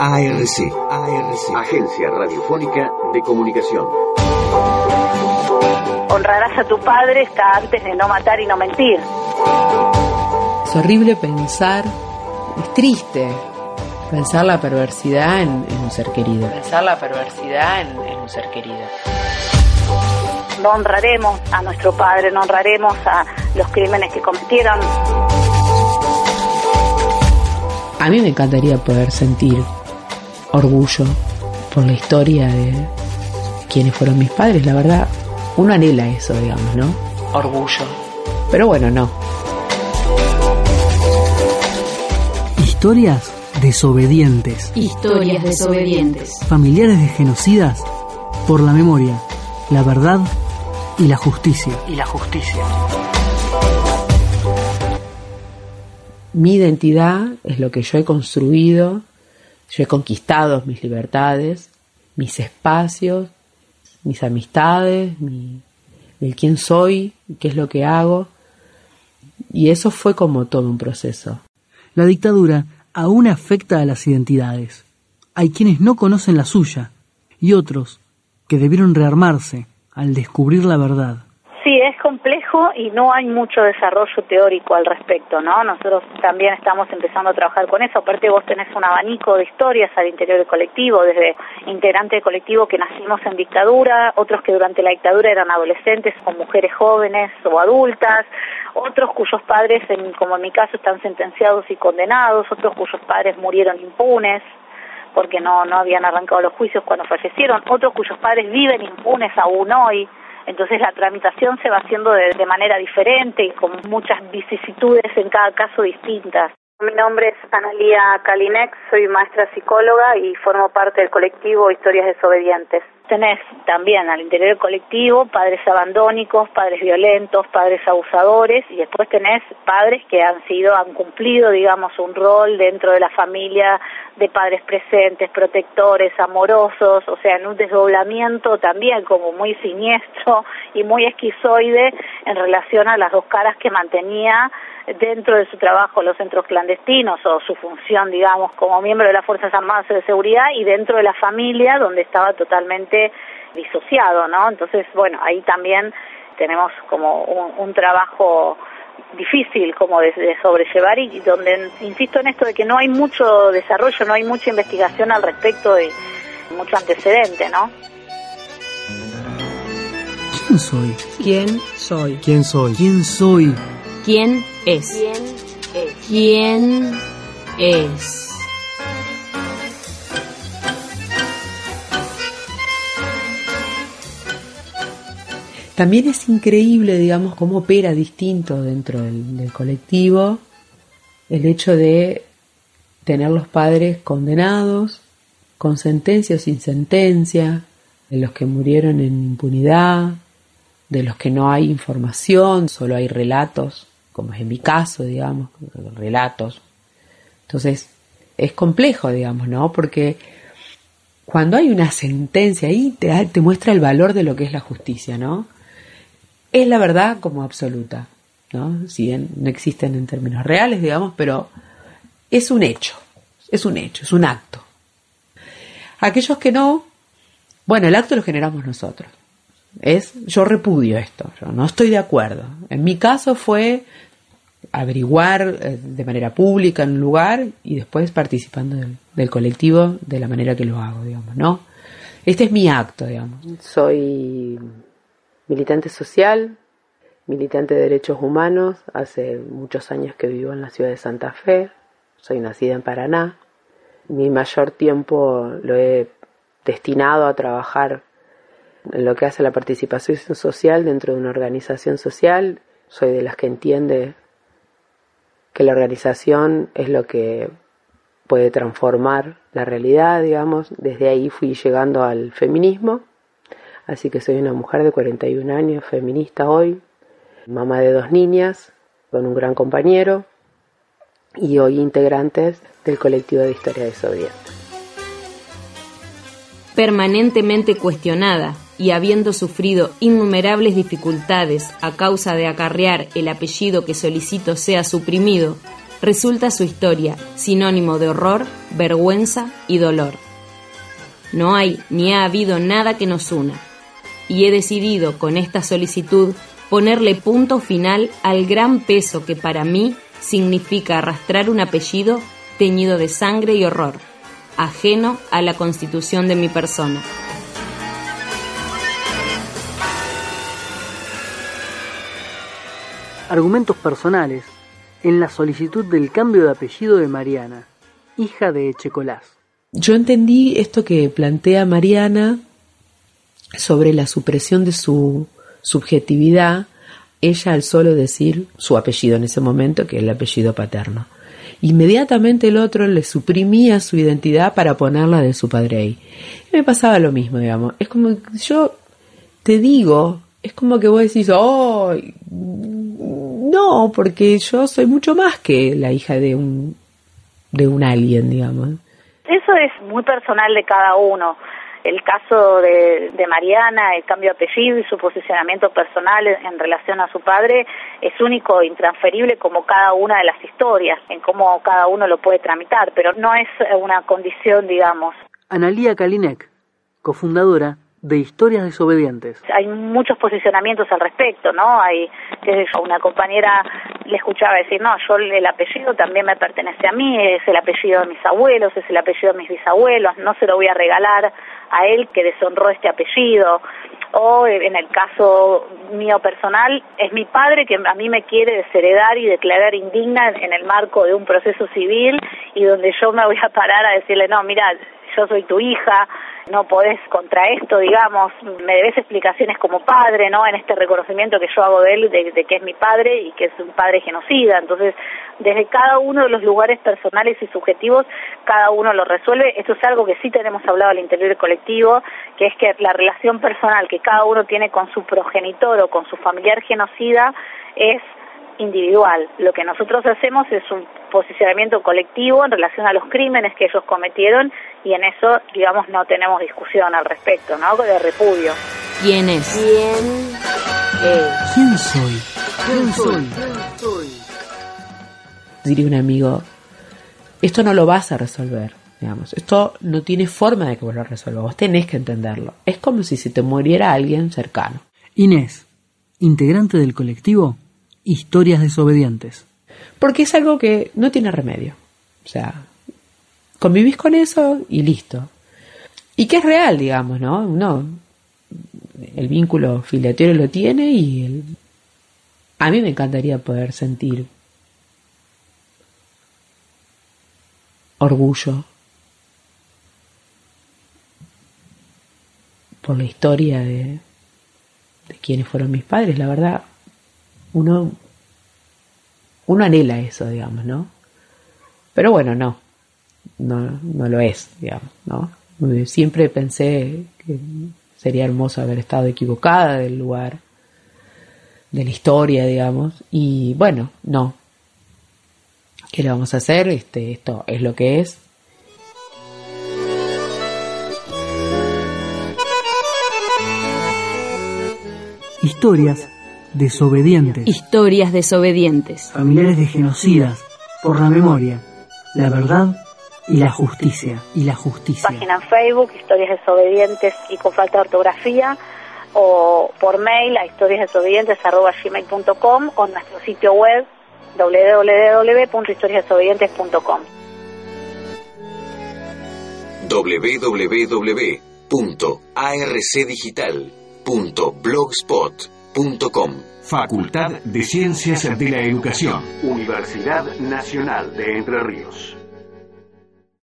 ARC, Agencia Radiofónica de Comunicación. Honrarás a tu padre está antes de no matar y no mentir. Es horrible pensar, es triste pensar la perversidad en un ser querido. Pensar la perversidad en un ser querido. No honraremos a nuestro padre, no honraremos a los crímenes que cometieron. A mí me encantaría poder sentir orgullo por la historia de quienes fueron mis padres, la verdad. Uno anhela eso, digamos, ¿no? Orgullo. Pero bueno, no. Historias desobedientes. Historias desobedientes. Familiares de genocidas por la memoria, la verdad y la justicia. Mi identidad es lo que yo he construido. Yo he conquistado mis libertades, mis espacios, mis amistades, el quién soy, qué es lo que hago. Y eso fue como todo un proceso. La dictadura aún afecta a las identidades. Hay quienes no conocen la suya y otros que debieron rearmarse al descubrir la verdad. Sí, es complejo y no hay mucho desarrollo teórico al respecto, ¿no? Nosotros también estamos empezando a trabajar con eso. Aparte vos tenés un abanico de historias al interior del colectivo, desde integrantes del colectivo que nacimos en dictadura, otros que durante la dictadura eran adolescentes o mujeres jóvenes o adultas, otros cuyos padres, como en mi caso, están sentenciados y condenados, otros cuyos padres murieron impunes porque no habían arrancado los juicios cuando fallecieron, otros cuyos padres viven impunes aún hoy. Entonces la tramitación se va haciendo de manera diferente y con muchas vicisitudes en cada caso distintas. Mi nombre es Analía Kalinek, soy maestra psicóloga y formo parte del colectivo Historias Desobedientes. Tenés también al interior del colectivo padres abandónicos, padres violentos, padres abusadores y después tenés padres que han cumplido, digamos, un rol dentro de la familia de padres presentes, protectores, amorosos, o sea, en un desdoblamiento también como muy siniestro y muy esquizoide en relación a las dos caras que mantenía dentro de su trabajo los centros clandestinos o su función, digamos, como miembro de las Fuerzas Armadas de Seguridad y dentro de la familia donde estaba totalmente disociado, ¿no? Entonces, bueno, ahí también tenemos como un trabajo difícil como de sobrellevar y donde insisto en esto de que no hay mucho desarrollo, no hay mucha investigación al respecto de mucho antecedente, ¿no? ¿Quién soy? ¿Quién soy? ¿Quién soy? ¿Quién soy? ¿Quién es? ¿Quién es? También es increíble, digamos, cómo opera distinto dentro del colectivo el hecho de tener los padres condenados, con sentencia o sin sentencia, de los que murieron en impunidad, de los que no hay información, solo hay relatos, como es en mi caso, digamos, relatos. Entonces, es complejo, digamos, ¿no? Porque cuando hay una sentencia ahí te muestra el valor de lo que es la justicia, ¿no? Es la verdad como absoluta, ¿no? Si bien no existen en términos reales, digamos, pero es un hecho, es un acto. Aquellos que no, bueno, el acto lo generamos nosotros. Yo repudio esto, yo no estoy de acuerdo. En mi caso fue averiguar de manera pública en un lugar y después participando del colectivo de la manera que lo hago, digamos, ¿no? Este es mi acto, digamos. Soy militante social, militante de derechos humanos, hace muchos años que vivo en la ciudad de Santa Fe, soy nacida en Paraná. Mi mayor tiempo lo he destinado a trabajar en lo que hace la participación social dentro de una organización social. Soy de las que entiende que la organización es lo que puede transformar la realidad, digamos. Desde ahí fui llegando al feminismo, así que soy una mujer de 41 años, feminista hoy, mamá de 2 niñas, con un gran compañero, y hoy integrantes del colectivo de Historia Desobediente. Permanentemente cuestionada y habiendo sufrido innumerables dificultades a causa de acarrear el apellido que solicito sea suprimido, resulta su historia sinónimo de horror, vergüenza y dolor. No hay ni ha habido nada que nos una, y he decidido con esta solicitud ponerle punto final al gran peso que para mí significa arrastrar un apellido teñido de sangre y horror, ajeno a la constitución de mi persona. Argumentos personales en la solicitud del cambio de apellido de Mariana, hija de Echecolás. Yo entendí esto que plantea Mariana sobre la supresión de su subjetividad, ella al solo decir su apellido en ese momento, que es el apellido paterno. Inmediatamente el otro le suprimía su identidad para ponerla de su padre ahí. Y me pasaba lo mismo, digamos. Es como que yo te digo, es como que vos decís, oh, no, porque yo soy mucho más que la hija de un alien, digamos. Eso es muy personal de cada uno. El caso de Mariana, el cambio de apellido y su posicionamiento personal en relación a su padre es único e intransferible como cada una de las historias, en cómo cada uno lo puede tramitar, pero no es una condición, digamos. Analía Kalinek, cofundadora de Historias Desobedientes. Hay muchos posicionamientos al respecto, ¿no? Hay, qué sé yo, una compañera le escuchaba decir, no, yo el apellido también me pertenece a mí, es el apellido de mis abuelos, es el apellido de mis bisabuelos, no se lo voy a regalar a él que deshonró este apellido. O en el caso mío personal, es mi padre que a mí me quiere desheredar y declarar indigna en el marco de un proceso civil y donde yo me voy a parar a decirle, no, mira, yo soy tu hija, no podés contra esto, digamos, me debes explicaciones como padre, ¿no? En este reconocimiento que yo hago de él, de que es mi padre y que es un padre genocida. Entonces, desde cada uno de los lugares personales y subjetivos, cada uno lo resuelve. Esto es algo que sí tenemos hablado al interior del colectivo, que es que la relación personal que cada uno tiene con su progenitor o con su familiar genocida es individual. Lo que nosotros hacemos es un posicionamiento colectivo en relación a los crímenes que ellos cometieron y en eso, digamos, no tenemos discusión al respecto, ¿no? De repudio. ¿Quién es? ¿Quién soy? ¿Quién soy? Diría un amigo, esto no lo vas a resolver, digamos, esto no tiene forma de que vos lo resuelvas, vos tenés que entenderlo. Es como si se te muriera alguien cercano. Inés, integrante del colectivo Historias Desobedientes. Porque es algo que no tiene remedio. O sea, convivís con eso y listo. Y que es real, digamos, ¿no? Uno, el vínculo filiatorio lo tiene y a mí me encantaría poder sentir orgullo por la historia de quienes fueron mis padres. La verdad, uno anhela eso, digamos, ¿no? Pero bueno, no lo es, digamos, ¿no? Siempre pensé que sería hermoso haber estado equivocada del lugar, de la historia, digamos, y bueno, no. ¿Qué le vamos a hacer? Esto es lo que es. Historias Desobedientes. Historias Desobedientes. Familiares de genocidas, por la memoria, la verdad y la justicia. Página en Facebook, Historias Desobedientes y con falta de ortografía, o por mail a historiasdesobedientes@gmail.com o nuestro sitio web www.historiasdesobedientes.com. www.arcdigital.blogspot.com. Facultad de Ciencias de la Educación. Universidad Nacional de Entre Ríos.